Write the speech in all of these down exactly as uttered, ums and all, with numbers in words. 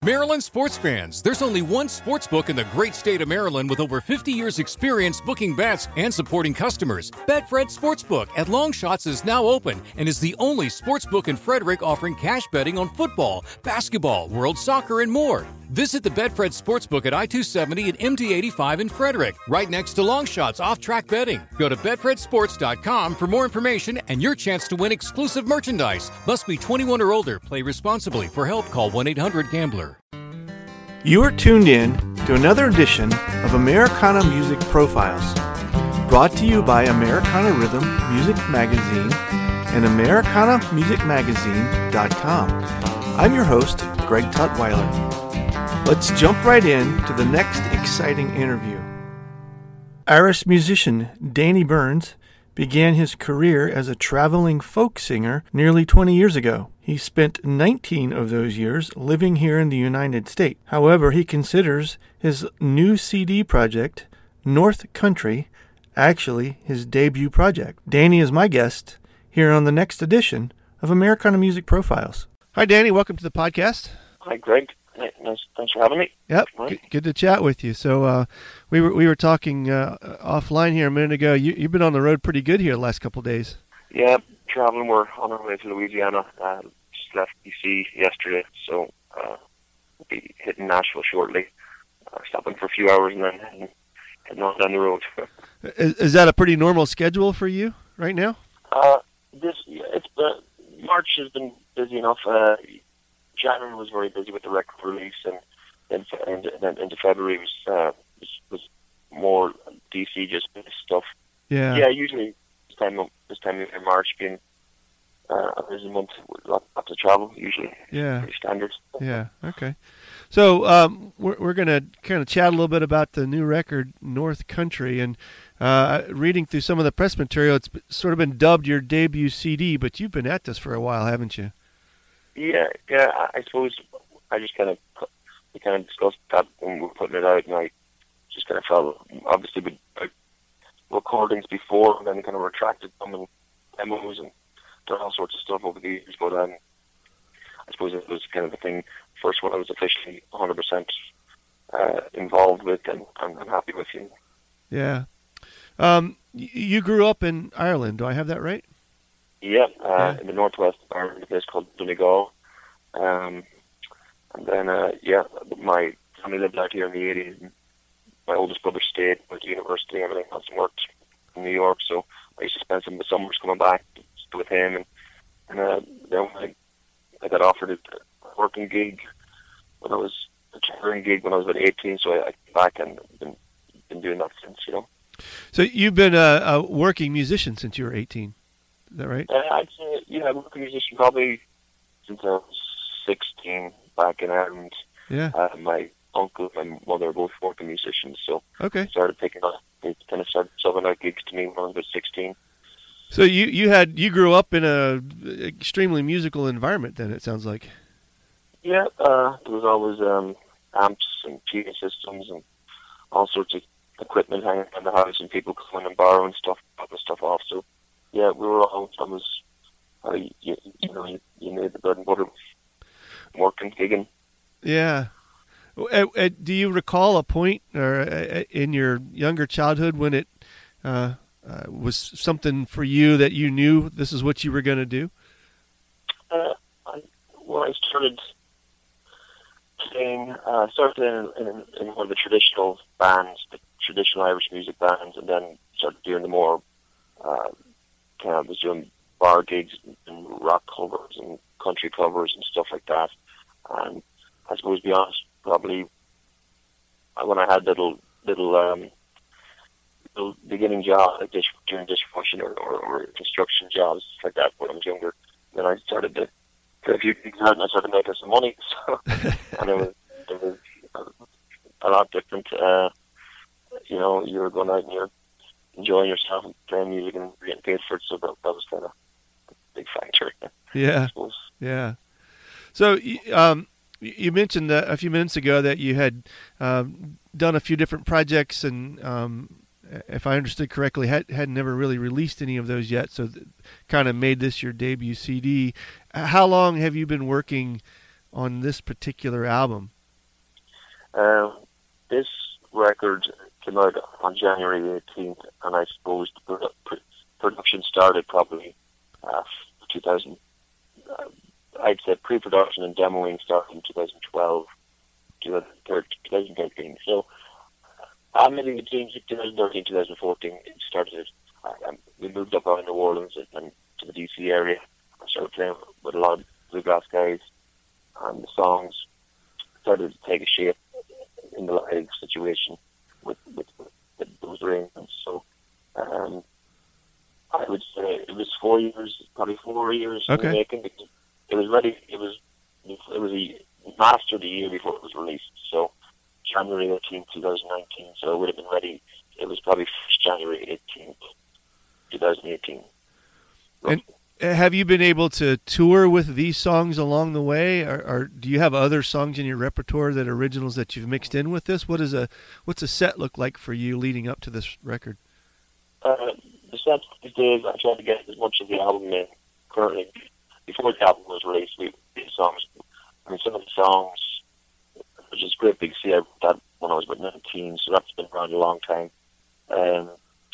Maryland sports fans, there's only one sports book in the great state of Maryland with over fifty years experience booking bets and supporting customers. Betfred Sportsbook at Longshots is now open and is the only sportsbook in Frederick offering cash betting on football, basketball, world soccer, and more. Visit the Betfred Sportsbook at I two seventy and M D eighty-five in Frederick, right next to Longshots off-track betting. Go to betfred sports dot com for more information and your chance to win exclusive merchandise. Must be twenty-one or older. Play responsibly. For help, call one eight hundred gambler. You are tuned in to another edition of Americana Music Profiles, brought to you by Americana Rhythm Music Magazine and Americana Music Magazine dot com. I'm your host, Greg Tutwiler. Let's jump right in to the next exciting interview. Irish musician Danny Burns began his career as a traveling folk singer nearly twenty years ago. He spent nineteen of those years living here in the United States. However, he considers his new C D project, North Country, actually his debut project. Danny is my guest here on the next edition of Americana Music Profiles. Hi, Danny. Welcome to the podcast. Hi, Greg. Nice, thanks for having me. Yep, good, good to chat with you. So uh, we were we were talking uh, offline here a minute ago. You, you've been on the road pretty good here the last couple of days. Yeah, traveling. We're on our way to Louisiana. Uh, just left D C yesterday, so uh, we'll be hitting Nashville shortly. Uh, stopping for a few hours and then heading, heading on down the road. Is, is that a pretty normal schedule for you right now? Uh, this it's uh, March has been busy enough. Uh, January was very busy with the record release, and then and then into February was, uh, was was more D C just stuff. Yeah, yeah. Usually this time of, this time of March being uh, a busy month with lots of travel. Usually, yeah, pretty standard. Yeah, okay. So um, we're we're gonna kind of chat a little bit about the new record, North Country, and uh, reading through some of the press material, it's sort of been dubbed your debut C D, but you've been at this for a while, haven't you? Yeah, yeah. I suppose I just kind of we kind of discussed that when we were putting it out, and I just kind of felt obviously with like, recordings before, and then kind of retracted them and demos and done all sorts of stuff over the years. But um, I suppose it was kind of the thing first one I was officially one hundred percent uh, involved with, and I'm, I'm happy with you. Yeah. Um, you grew up in Ireland. Do I have that right? Yeah, uh, yeah. in the northwest of Ireland, a place called Donegal. Um, and then, uh, yeah, my family lived out here in the eighties. My oldest brother stayed with the university and everything else and worked in New York, so I used to spend some of the summers coming back with him. And, and uh, then I, I got offered a working gig when I was, a touring gig when I was about eighteen, so I, I came back and been, been doing that since, you know. So you've been a, a working musician since you were eighteen? Is that right? Uh, I'd say, yeah, I've been a musician probably since I was sixteen back in Ireland. Yeah. Uh, my uncle and my mother are both working musicians, so okay. I started picking up, they kind of started subbing out gigs to me when I was about sixteen. So you, you had, you grew up in a extremely musical environment then, it sounds like. Yeah, uh, there was always um, amps and P A systems and all sorts of equipment hanging around the house and people coming and borrowing stuff, dropping stuff off, so yeah, we were all, I was, uh, you, you know, you, you made the bread and butter working, gigging. Yeah. Uh, uh, do you recall a point or uh, in your younger childhood when it uh, uh, was something for you that you knew this is what you were going to do? Uh, I, well, I started playing, uh, started in, in, in one of the traditional bands, the traditional Irish music bands, and then started doing the more uh, kind of was doing bar gigs and rock covers and country covers and stuff like that. And I suppose, to be honest, probably when I had little little um, little beginning jobs like dish, doing dishwashing or, or, or construction jobs like that when I was younger, then I started to get a few gigs out and I started making some money. So and it was it was a lot different. Uh, you know, you were going out and you're enjoying yourself and playing music and getting paid for it, so that, that was kind of a big factor. Yeah, yeah. So um, you mentioned uh, a few minutes ago that you had um, done a few different projects, and um, if I understood correctly, had had never really released any of those yet. So, th- kind of made this your debut C D. How long have you been working on this particular album? Um, this record came out on January eighteenth, and I suppose the produ- pr- production started probably uh, two thousand. Uh, I'd say pre-production and demoing started in twenty twelve, twenty thirteen. So uh, maybe between twenty thirteen and twenty fourteen, it started. Uh, we moved up out of New Orleans and, and to the D C area. I started playing with a lot of bluegrass guys, and the songs started to take a shape in the live situation with, with, with those arrangements. So um, I would say it was four years, probably four years Okay. in the making, because it was ready. It was it was a mastered the year before it was released. So January eighteenth, twenty nineteen. So it would have been ready. It was probably January eighteenth, twenty eighteen. And have you been able to tour with these songs along the way, or, or do you have other songs in your repertoire that are originals that you've mixed in with this? What is a what's a set look like for you leading up to this record? Uh, the set these days, I try to get as much of the album in. Currently, before the album was released, we did songs. I mean, some of the songs, which is great big C, I wrote that when I was about nineteen, so that's been around a long time. Um,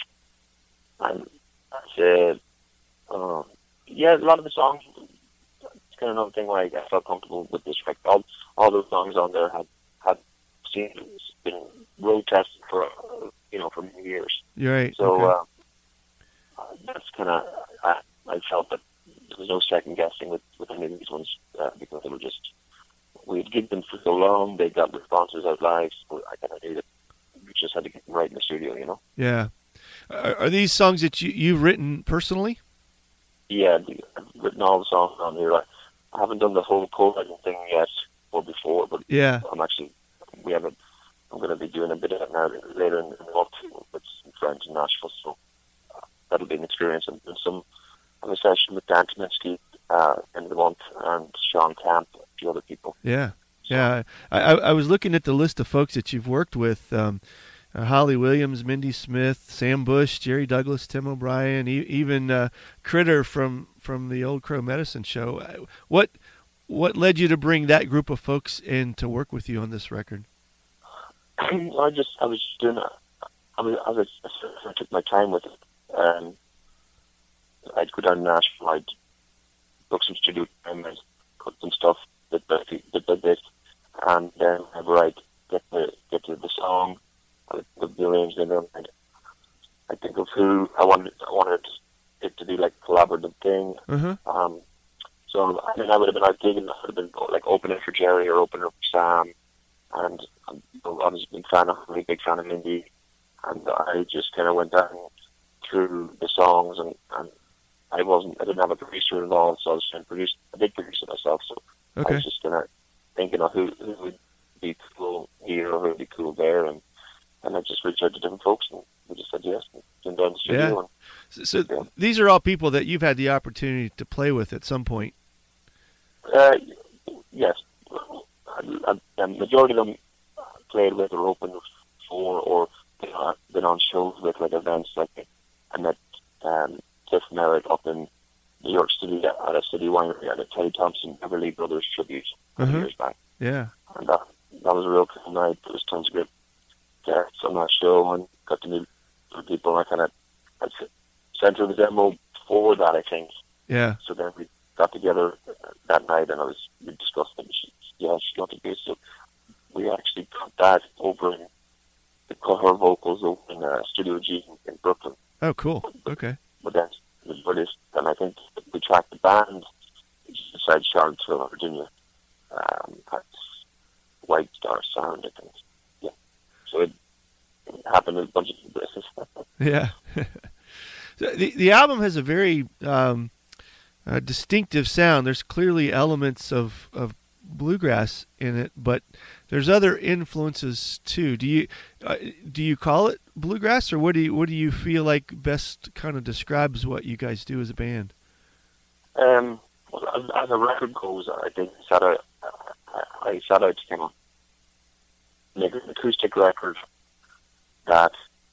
and I said, um, yeah, a lot of the songs, it's kind of another thing where I, I felt comfortable with this record. All, all those songs on there had, had seen, been road tested for, uh, you know, for many years. You're right. So okay. uh, that's kind of, I, I felt that there was no second guessing with, with any of these ones uh, because they were just, we had gigged them for so long, they got responses out live, so I kind of knew that we just had to get them right in the studio, you know? Yeah. Are, are these songs that you, you've written personally? Yeah, I've written all the songs on here. I, I haven't done the whole co-writing thing yet or before, but yeah. I'm actually, we have a, I'm going to be doing a bit of it now later in, in the month with some friends in Nashville, so uh, that'll be an experience. And, and some, I have a session with Dan Kaminsky uh, end of the month, and Sean Camp, a few other people. Yeah, yeah. I, I, I was looking at the list of folks that you've worked with. Um, Uh, Holly Williams, Mindy Smith, Sam Bush, Jerry Douglas, Tim O'Brien, e- even uh, Critter from, from the Old Crow Medicine Show. What what led you to bring that group of folks in to work with you on this record? I just I was just doing a, I was I was I took my time with it. Um, I'd go down to Nashville, I'd book some studio time, I'd cut some stuff bit by bit by bit, and then whenever I'd get to get to the song. The arrangement, and I think of who I wanted. I wanted it to be like a collaborative thing. Uh-huh. Um, so I mean, I would have been out gigging. I would have been like opening for Jerry or opening for Sam, and um, I was a big fan of, really big fan of Mindy, and I just kind of went down through the songs, and, and I wasn't. I didn't have a producer involved, so I was trying to produce. I did produce it myself, so okay. I was just kind of thinking of who, who would be cool here or who would be cool there, and. And I just reached out to different folks, and we just said yes, and came down to the studio. Yeah. And, so so yeah. These are all people that you've had the opportunity to play with at some point. Uh, yes. The majority of them played with or opened for, or been on shows with, like events like I met um, Tiff Merritt up in New York City at a city winery at a Teddy Thompson Beverly Brothers tribute a few Uh-huh. years back. Yeah. And that, that was a real cool night. There was tons of great guests on that show, and got to meet other people. I kind of I sent her the demo before that, I think. Yeah. So then we got together that night, and I was we discussed it. She, yeah, she wanted to do so. We actually got that over in the cut her vocals over in uh, Studio G in Brooklyn. Oh, cool. Okay. But then it was British, and I think we tracked the band inside Charlottesville, Virginia. Um, that's White Star Sound, I think. So it happened in a bunch of places. Yeah. So the the album has a very um, uh, distinctive sound. There's clearly elements of, of bluegrass in it, but there's other influences too. Do you uh, do you call it bluegrass, or what do you what do you feel like best kind of describes what you guys do as a band? Um, well, as, as a record goes, I think I set out I, I set out to kind of make an acoustic record that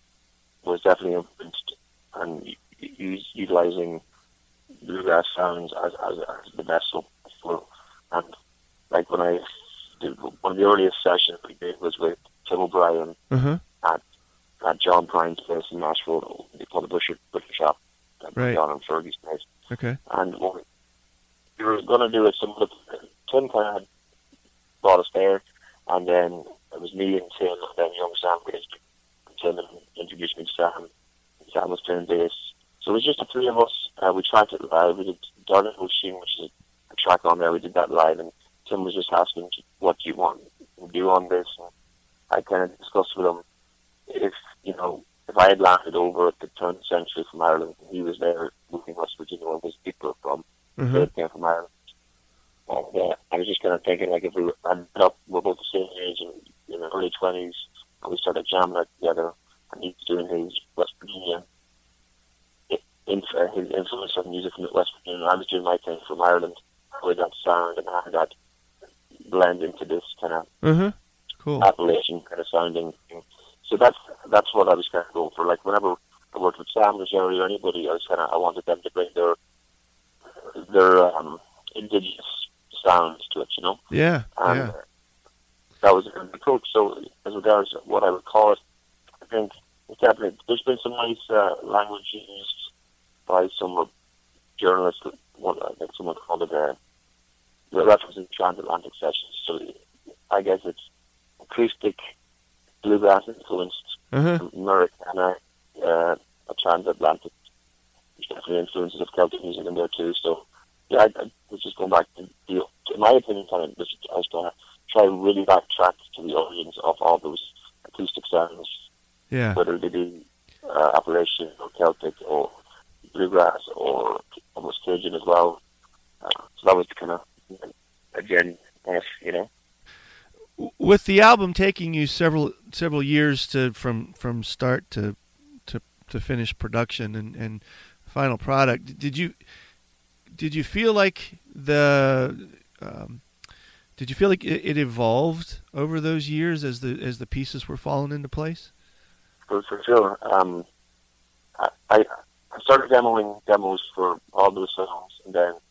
was definitely influenced and use, utilizing bluegrass sounds as, as, as the vessel for, and like when I the, one of the earliest sessions we did was with Tim O'Brien Uh-huh. at at John Prine's place in Nashville. They called the Butcher Butcher Shop. Right. John and Fergie's place. Okay. And what we were going to do it. Some of the Tim kind of had brought us there, and then it was me and Tim, and then young Sam Grisby. Tim introduced me to Sam. Sam was playing bass. So it was just the three of us. Uh, we tracked it live. We did Darling Machine, which is a, a track on there. We did that live, and Tim was just asking, what do you want to do on this? And I kind of discussed with him if, you know, if I had landed over at the turn of the century from Ireland, and he was there moving West Virginia, where his people are from, Mm-hmm. they came from Ireland. And uh, I was just kind of thinking, like, if we were, ended up, we're both the same age, and in the early twenties, and we started jamming it together, and he's doing his West Virginia, in, uh, his influence of music from West Virginia, and I was doing my thing from Ireland, with that sound, and how that blend into this kind of Mm-hmm. Cool. Appalachian kind of sounding thing. So that's that's what I was kind of going for. Like, whenever I worked with Sam or Jerry or anybody, I was kind of I wanted them to bring their their um, indigenous sounds to it, you know. Yeah. And yeah. uh, that was a good approach. So as regards what I would call it, I think it's definitely there's been some nice uh, language used by some journalists. One, I think someone called it uh, the references to transatlantic sessions. So I guess it's acoustic, bluegrass influenced, Uh-huh. Americana, uh, a transatlantic. There's definitely influences of Celtic music in there too. So yeah, I, I was just going back to the, in my opinion, kind of just I was going to try really backtrack to the origins of all those acoustic sounds, Yeah. whether they be uh, Appalachian or Celtic or bluegrass or almost Cajun as well. Uh, so that was kind of again, you know. With the album taking you several several years to from from start to to to finish production and, and final product, did you did you feel like the um, did you feel like it, it evolved over those years as the as the pieces were falling into place? For, for sure. Um, I, I started demoing demos for all those songs, and then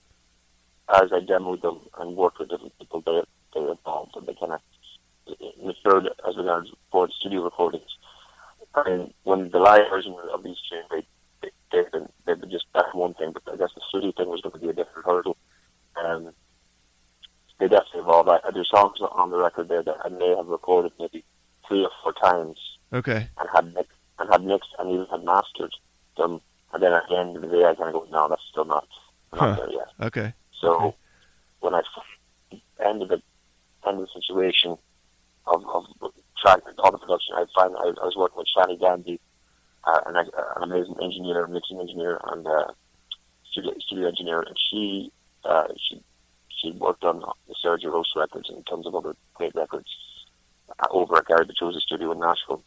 as I demoed them and worked with different people, they they evolved and they kind of matured as regards for the studio recordings. And when the live version of these tunes, they, they, they've been, they've been just that one thing, but I guess the studio thing was going to be a different hurdle. Um, they definitely evolved. I, there's songs on the record there that I may have recorded maybe three or four times Okay. and had mixed, and had mixed and even had mastered them. And then at the end of the day, I kind of go, no, that's still not, not Huh. there yet. Okay. So Okay. when I ended the end of the situation of, of track all the production, I find I, I was working with Shani Gandhi, uh, an, an amazing engineer, mixing engineer, and uh, studio, studio engineer, and she uh, she she worked on the Sergio Rose records and tons of other great records uh, over at Gary Petruzzi's studio in Nashville.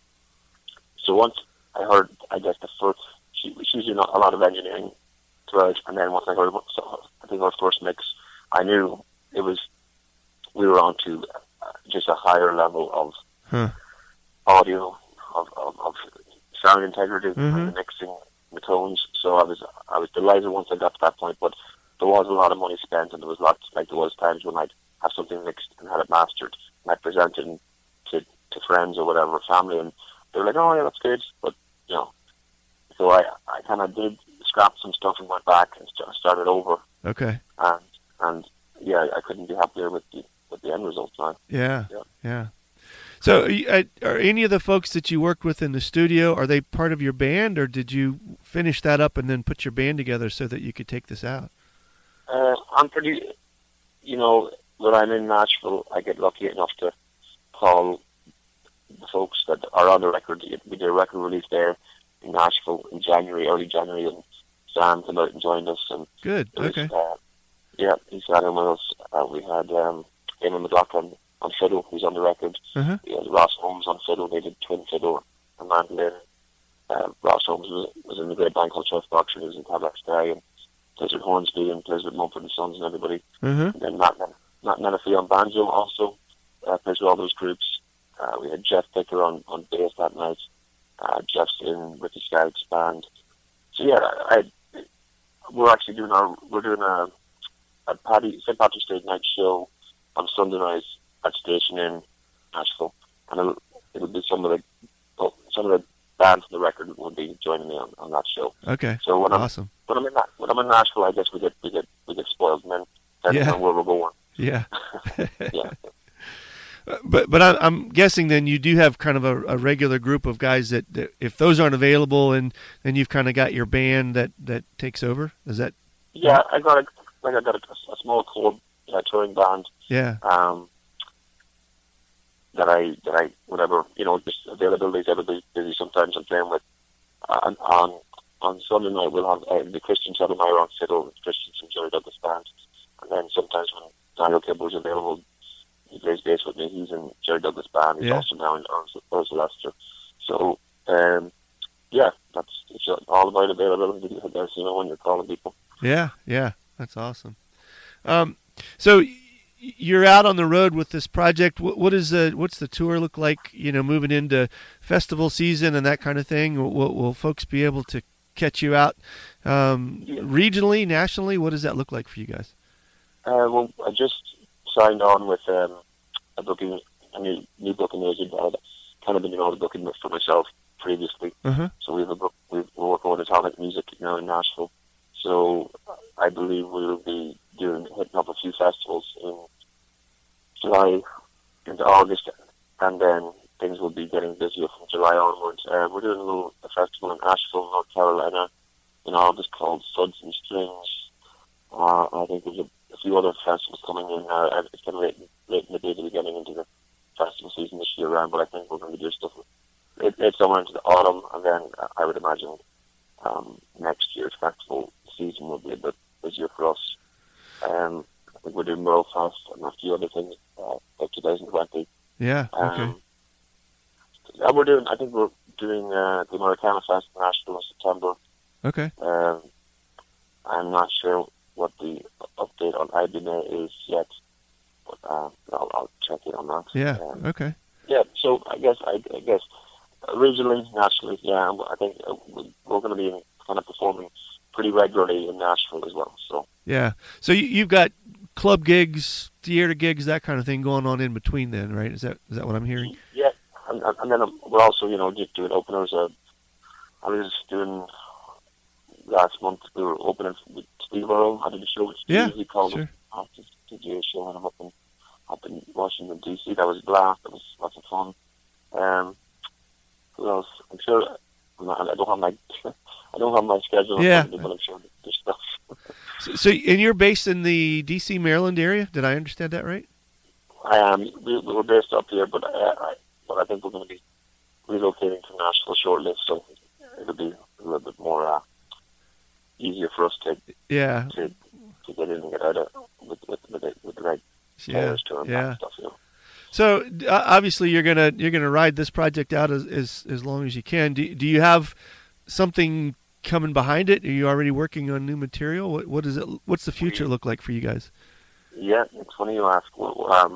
So once I heard, I guess the first she she's doing a lot of engineering throughout, and then once I heard, so I think our first mix, I knew it was. We were on to uh, just a higher level of Huh. audio, of, of, of sound integrity, Mm-hmm. and the mixing, the tones. So I was I was delighted once I got to that point. But there was a lot of money spent, and there was lots like there was times when I'd have something mixed and had it mastered, and I presented it to to friends or whatever, family, and they were like, "Oh yeah, that's good," but you know. So I I kind of did scrap some stuff and went back and st- started over, Okay. and and yeah, I couldn't be happier with the with the end result now. Yeah. Yeah. Yeah. So, uh, are any of the folks that you worked with in the studio, are they part of your band, or did you finish that up and then put your band together so that you could take this out? Uh, I'm pretty, you know, when I'm in Nashville, I get lucky enough to call the folks that are on the record. We did a record release there in Nashville in January, early January, and Sam came out and joined us. And Good. it was, Okay. uh, yeah, he sat in with us. Uh, we had um, Eamon McLaughlin on fiddle, who's on the record. Uh-huh. We had Ross Holmes on fiddle. They did twin fiddle and mandolin. Uh, Ross Holmes was, was in a great band called Chuff Boxer. He was in Tablack Sky and plays with Hornsby and plays with Mumford and Sons and everybody. Uh-huh. And then Matt, Matt Menifee on banjo also uh, plays with all those groups. Uh, we had Jeff Picker on, on bass that night. Uh, Jeff's in Ricky Scout's band. So yeah, I, I, we're actually doing our we're doing a, a Paddy Saint Patrick's Day night show on Sunday night at station in Nashville, and it'll, it'll be some of the oh, some of the bands on the record will be joining me on, on that show. Okay. So when awesome. I'm when I'm in Na- when I'm in Nashville, I guess we get we get we get spoiled, and then depending Yeah. on where we're going. Yeah. Yeah. But but I, I'm guessing then you do have kind of a, a regular group of guys that, that if those aren't available, and then you've kind of got your band that, that takes over. Is that? Yeah, I got a like I got a, a small club uh, touring band. Yeah. Um. That I that I whatever you know just availability is everybody busy. Sometimes I'm playing with uh, on on on Sunday night we'll have uh, the Christian Sotomayor on fiddle, Christian from Jerry Douglas band, and then sometimes when Daniel Kimball's available. He plays bass with me. He's in Jerry Douglas band. He's Yeah. also now in Ursula Lester. So, um, yeah, that's it's all about availability. I guess you know when you're calling people. Yeah, yeah, that's awesome. Um, so y- you're out on the road with this project. What, what is the what's the tour look like? You know, moving into festival season and that kind of thing. Will, will folks be able to catch you out um, Yeah. regionally, nationally? What does that look like for you guys? Uh, well, I just signed on with um, a booking, a new, new booking agent. I'd kind of been doing all the booking for myself previously. Uh-huh. So we have a book. We've, we're working with Atomic Music now in Nashville. So I believe we will be doing hitting up a few festivals in July into August, and then things will be getting busier from July onwards. Uh, we're doing a little a festival in Asheville, North Carolina, in August called Suds and Strings. Uh, I think there's a, a few other festivals coming in. Uh, it's kind of late, late in the day to be getting into the festival season this year around, but I think we're going to do stuff it, it's somewhere into the autumn, and then uh, I would imagine um, next year's festival season will be a bit busier for us. Um, I think we're doing Merle Fest and a few other things uh, for twenty twenty. Yeah. Okay. Um, and we're doing. I think we're doing uh, the Americana Fest in Nashville in September. Okay. Um, I'm not sure what the update on I B M A is yet, but uh, I'll, I'll check in on that. Yeah. Um, Okay. yeah. So I guess I, I guess originally, nationally, yeah, I think uh, we're going to be kind of performing pretty regularly in Nashville as well. So Yeah. So you, you've got club gigs, theater gigs, that kind of thing going on in between then, right? Is that is that what I'm hearing? yeah, and, and then we're also, you know, just doing openers. Uh, I was doing last month. We were opening with Steve Earle. I did a show with Steve. Yeah, He called sure. it after to do a show, and I'm up in up in Washington D C. That was a blast. That was lots of fun. Um, who else? I'm sure. I'm not, I don't have my I don't have my schedule, in Yeah. front of me, but I'm sure there's stuff. So, so and you're based in the D C, Maryland area? Did I understand that right? I am. We, we were based up here, but I, I, but I think we're going to be relocating to Nashville shortly, so it'll be a little bit more uh, easier for us to Yeah. to, to get in and get out of with with with the, with the right Yeah. players to and Yeah. and stuff. You know. So uh, obviously you're gonna you're gonna ride this project out as as, as long as you can. Do do you have something coming behind it? Are you already working on new material? What what is it? What's the future look like for you guys? Yeah, it's funny you ask. Well, um,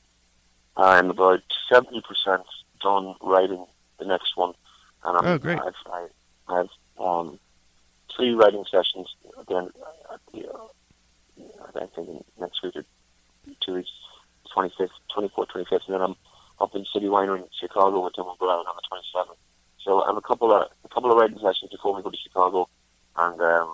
I'm about seventy percent done writing the next one, and I'm, Oh, great. I've I, I've um, three writing sessions again. At the, uh, I think in next week or two weeks, twenty-fifth, twenty-fourth, twenty-fifth, and then I'm up in City Winery in Chicago with Tim Brown on the twenty-seventh. So I have a couple of a couple of writing sessions before we go to Chicago, and um,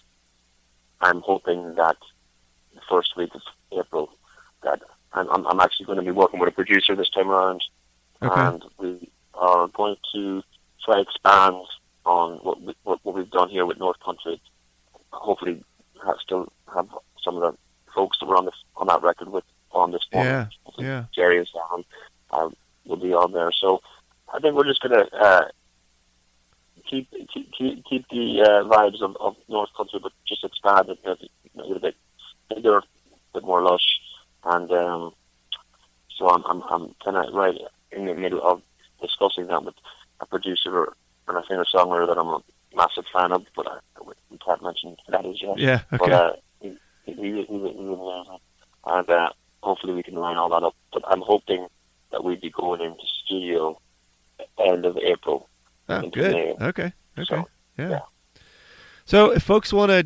I'm hoping that the first week of April that I'm, I'm, I'm actually going to be working with a producer this time around, Okay. and we are going to try expand on what, we, what what we've done here with North Country. Hopefully, have, still have some of the folks that were on this on that record with on this one. Yeah. Yeah. Jerry and Sam uh, will be on there. So I think we're just going to uh, keep, keep keep keep the uh, vibes of, of North Country, but just expand it a, a little bit bigger, a bit more lush. And um, so I'm I'm, I'm kind of right in the middle of discussing that with a producer and a singer-songwriter that I'm a massive fan of, but I, we can't mention that as yet. Yeah. But Okay. uh, he, he, he, he, he was amazing. And uh, hopefully we can line all that up. But I'm hoping that we'd be going into studio end of April. Oh, into good. May. Okay. Okay. So, yeah. yeah. So if folks want to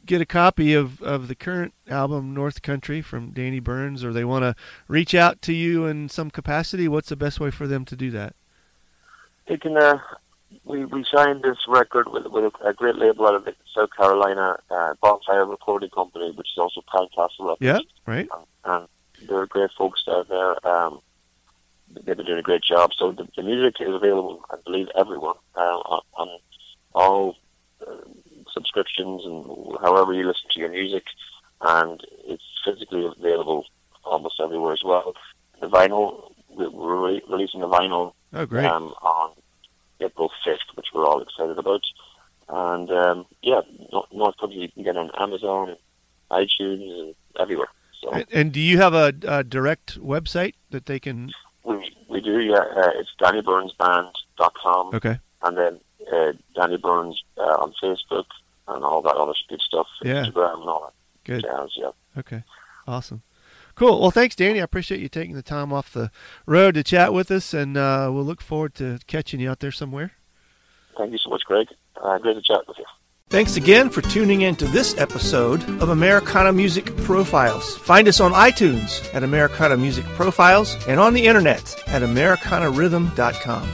get a copy of, of the current album, North Country, from Danny Burns, or they want to reach out to you in some capacity, what's the best way for them to do that? They can, uh, we, we signed this record with, with a, a great label out of South Carolina, uh, Bonfire Recording Company, which is also Pine Castle Records. Yeah, right. And, and they're great folks down there. Um, they've been doing a great job. So the, the music is available, I believe, everyone, uh, on, on all uh, subscriptions and however you listen to your music, and it's physically available almost everywhere as well. The vinyl, we're re- releasing a vinyl oh, great. Um, on April fifth, which we're all excited about. And um, yeah, North Country you can get on Amazon, iTunes, and everywhere. So, and, and do you have a, a direct website that they can? We we do, yeah. Uh, it's danny burns band dot com. Okay. And then uh, Danny Burns uh, on Facebook and all that other good stuff. Yeah. Instagram and all that. Good. Jazz, yeah. Okay. Awesome. Cool. Well, thanks, Danny. I appreciate you taking the time off the road to chat with us, and uh, we'll look forward to catching you out there somewhere. Thank you so much, Greg. Uh, great to chat with you. Thanks again for tuning in to this episode of Americana Music Profiles. Find us on iTunes at Americana Music Profiles and on the internet at americana rhythm dot com.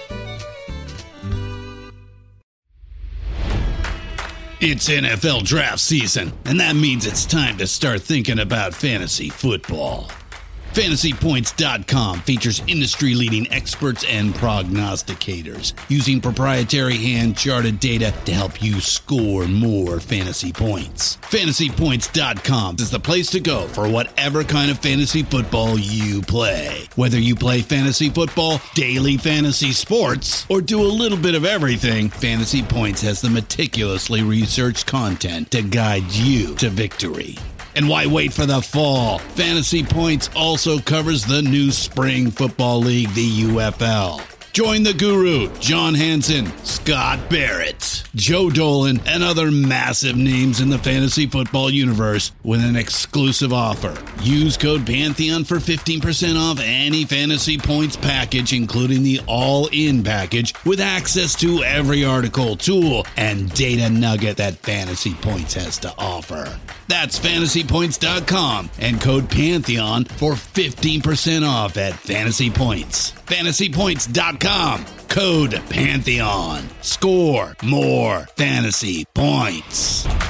It's N F L draft season, and that means it's time to start thinking about fantasy football. Fantasy Points dot com features industry-leading experts and prognosticators using proprietary hand-charted data to help you score more fantasy points. Fantasy Points dot com is the place to go for whatever kind of fantasy football you play. Whether you play fantasy football, daily fantasy sports, or do a little bit of everything, Fantasy Points has the meticulously researched content to guide you to victory. And why wait for the fall? Fantasy Points also covers the new spring football league, the U F L. Join the guru, John Hansen, Scott Barrett, Joe Dolan, and other massive names in the fantasy football universe with an exclusive offer. Use code Pantheon for fifteen percent off any Fantasy Points package, including the all-in package, with access to every article, tool, and data nugget that Fantasy Points has to offer. That's Fantasy Points dot com and code Pantheon for fifteen percent off at Fantasy Points. Fantasy Points dot com, code Pantheon. Score more fantasy points.